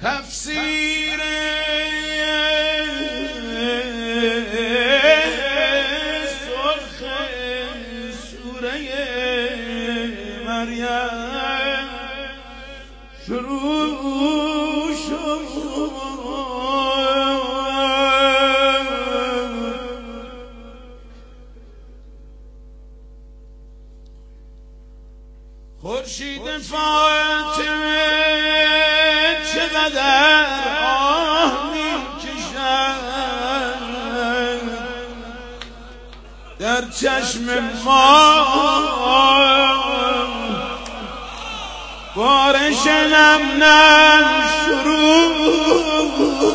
تفسیر سرخ سوره مریم شروع شد. خورشید فاطمه چقدر آه می‌کشد در چشم ما، بارش نم نم شروع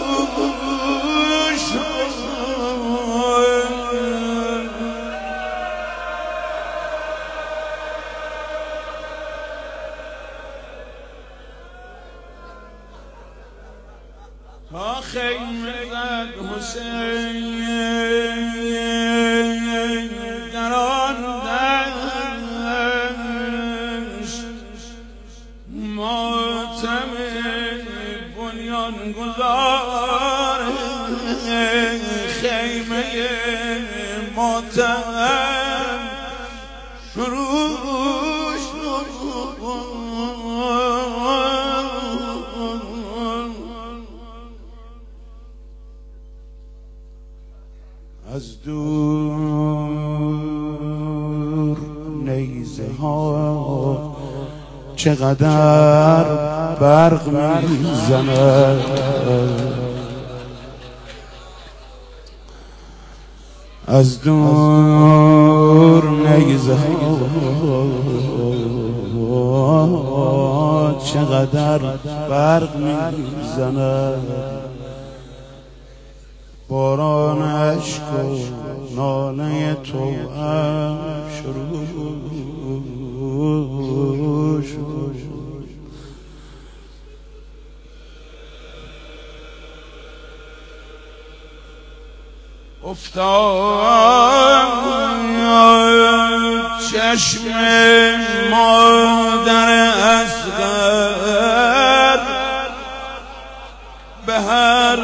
شد. تا خیمه زد حسین در آن دشت، ماتم بنیان گذار خیمه ماتم شروع شد. از دور نیزه ها چقدر برق میزند، از دور نیزه ها چقدر برق میزند، باران اشک و ناله توأم شروع شد. افتاد چشم مادر اصغر به هر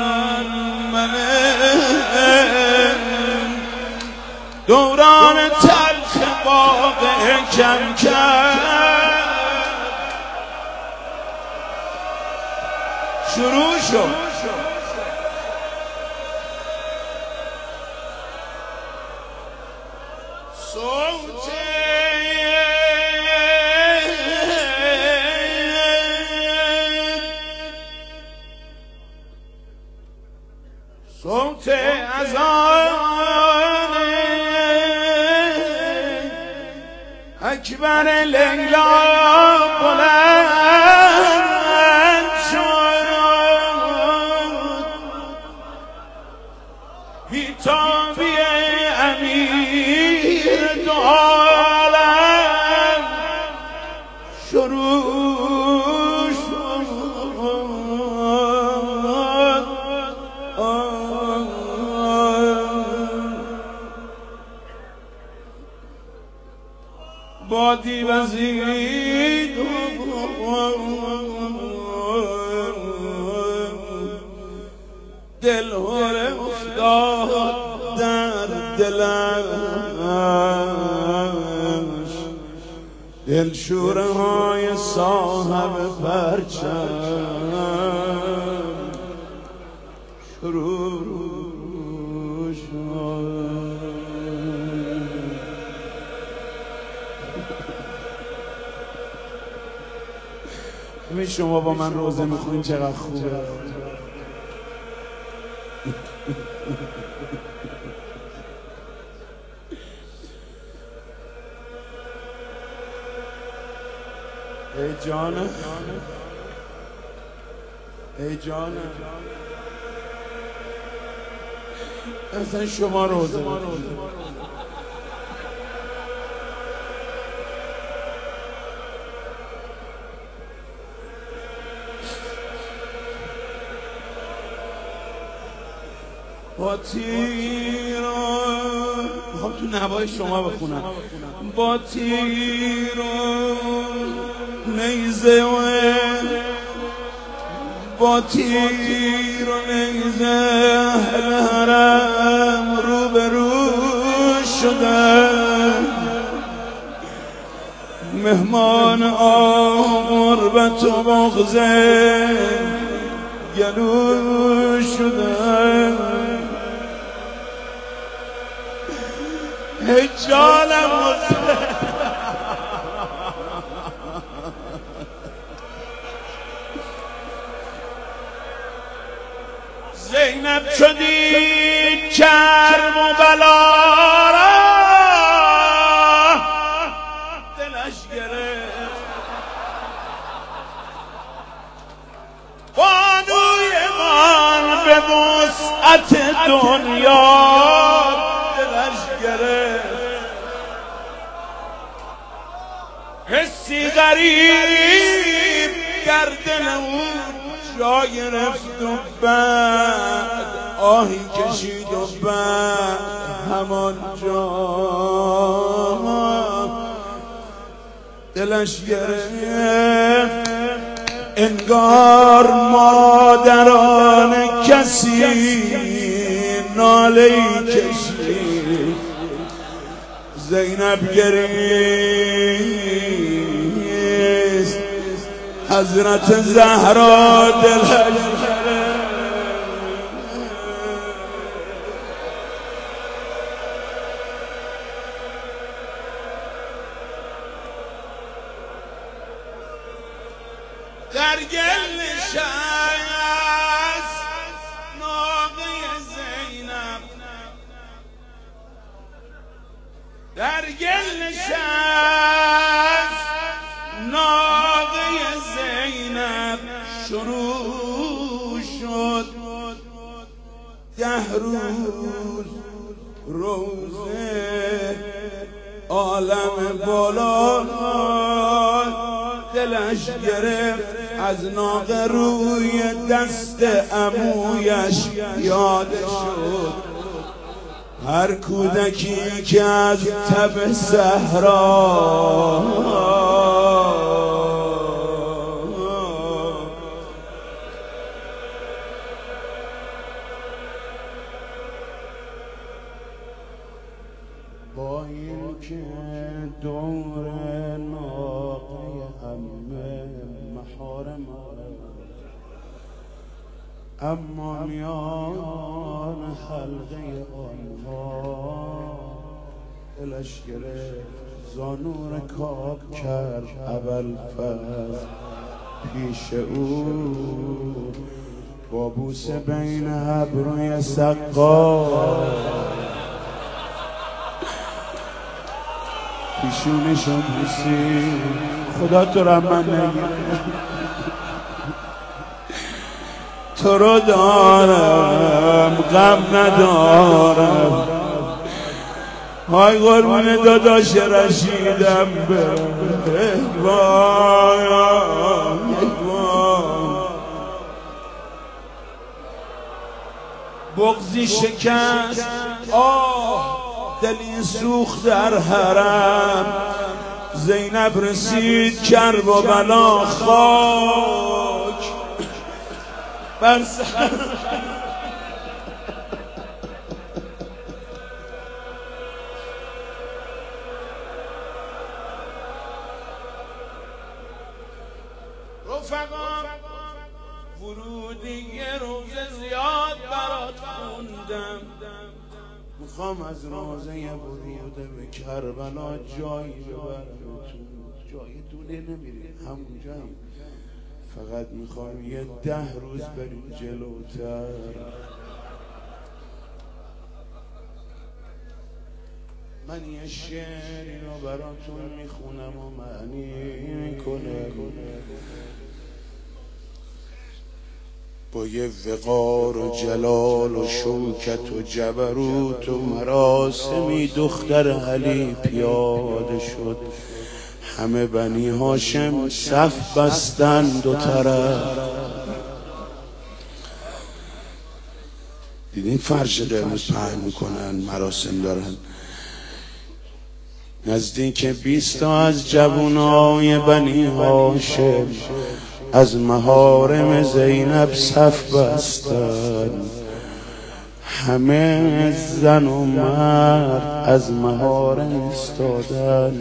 دوران تلخ واقع کم کرد شروع شد. صوت اذان اکبر لیلا بلند شد، بیتابی امیر دو عالم شروع شد. بادی وزید دلهره افتاد در دلش، دلشوره های صاحب پرچم شروع شد. همین شما با من روزه میخونین چقدر خوبه. ای جانم ای جانم اصلا شما روزه میخونین. با تیر میخوام تو نوای شما بخونم. با تیر و نیزه و با تیر و نیزه اهل حرم روبرو شدن، مهمان غربت و بغض گلو شدن. هجالم زینب شدید کرب و بلا را دلش گرفت، بانوی من به وسعت دنیا دلش گرفت، حسی غریب در دل او جا گرفت و بعد آهی کشید و بعد همان جا دلش گرفت. انگار مادران کسی ناله‌ای کشید، زینب گریست، حضرت زهرا دلش در گل نشست ناقه زینب، در گل نشست ناقه زینب، شروع شد 10 روز روزه عالم بالا دلش گرفت، از ناقه روی دست عمویش یاد شد هر کودکی که از تب صحرا با این که دور ناقه همه محارم، اما میان حلقه آنها دلش گرفت، زانو رکاب کرد ابوالفضل پیش او، با بوسه بین ابروی سقا پیشونشون بوسی. خدا تو را من نگیر، تو رو دارم غم ندارم، های قربون داداش رشیدم به بغضی شکست، آه دلی سوخت در حرم، زینب رسید کرب و بلا خاک بر سر رفقا. ورودی روز زیاد برات خوندم، میخوام از روزه ورود به کربلا جایی ببرمتون، جای دوله نمیریم همون جایی، فقط میخوام یه 10 روز بریم جلوتر. من یه شعری رو براتون میخونم و معنی میکنم، با یه وقار و جلال و شوکت و جبروت و مراسمی دختر علی پیاده شد. همه بنی هاشم صف بستن دو طرف. دیدین فرش قرمز پهن میکنن، مراسم دارن. نزدیک 20 تا از جوانای بنی هاشم از محارم زینب صف بستن، همه زن و مرد از محارم ایستادن.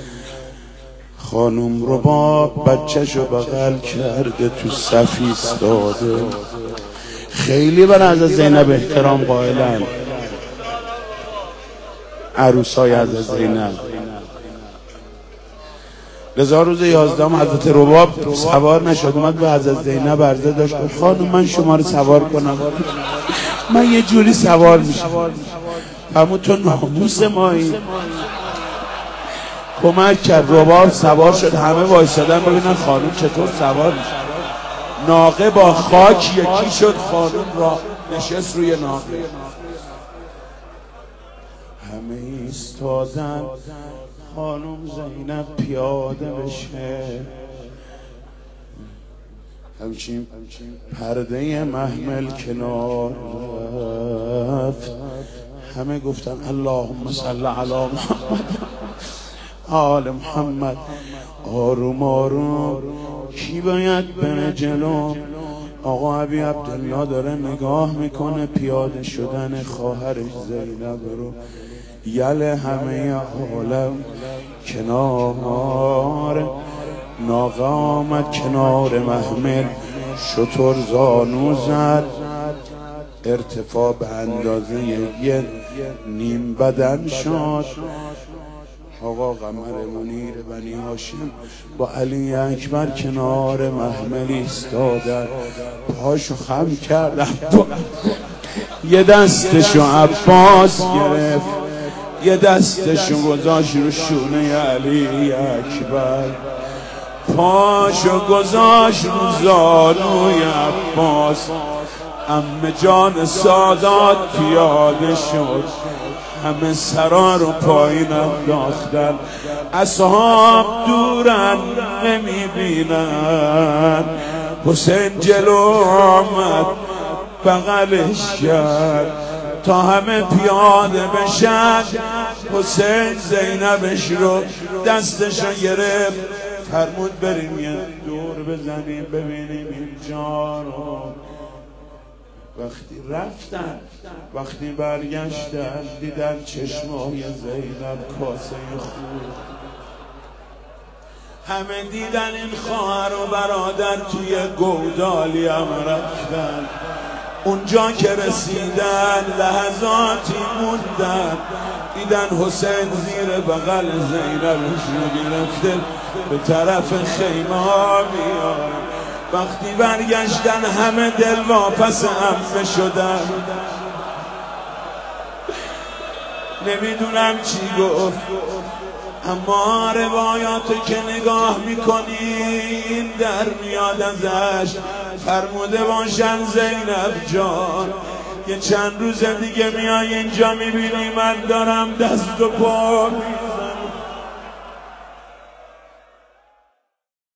خانم رو با بچه‌شو بغل کرده تو صف ایستاده. خیلی بر حضرت زینب احترام قائلن عروسای حضرت زینب. لذا روز 11 حضرت رباب سوار نشد، اومد به حضرت زینب عرضه داشت خانم من شما رو سوار کنم، من یه جوری سوار میشم. اما تو ناموس مایی. کمک کرد، رباب سوار شد، همه وایسادن ببینن خانم چطور سوار میشه. ناقه با خاک یکی شد، خانم را نشست روی ناقه. همه ایستادن، خانم زینب پیاده بشه. همچین پرده محمل کنار رفت. همه گفتن اللهم صل علی محمد آل محمد. آروم آروم کی باید بره جلو؟ آقا ابی عبدالله داره نگاه میکنه پیاده شدن خواهرش زینب رو. یله همه عالم کنار ناقه آمد، کنار محمل شتر زانو زد، ارتفاع به اندازه یه نیم بدن شد. آقا قمر منیر بنی هاشم با علی اکبر کنار محمل ایستادن، پاشو خم کردن، یه دستشو عباس گرفت، یه دستشو گذاشت رو شونه علی اکبر، پاشو گذاشت رو زانوی عباس. عمه جان سادات پیاده شد، همه سرا رو پایین انداختن. اصحاب دورن نمیبینن. حسین جلو آمد بغلش کرد تا همه پیاده بشن. حسین زینبش رو دستش گرفت، فرمود بریم یه دور بزنیم ببینیم اینجا رو. وقتی رفتن، وقتی برگشتن دیدن چشمای زینب کاسه خون. همه دیدن این خواهر و برادر توی گودالی هم رفتن. اونجا که رسیدن لحظاتی موندن، دیدن حسین زیر بغل زینبش رو گرفته به طرف خیمه ها میاد. وقتی برگشتن همه دل واپس عمه شدن. نمیدونم چی گفت، اما روایاتو که نگاه میکنین در میاد ازش. فرموده باشن زینب جان یه چند روز دیگه میای اینجا میبینی من دارم دست و پا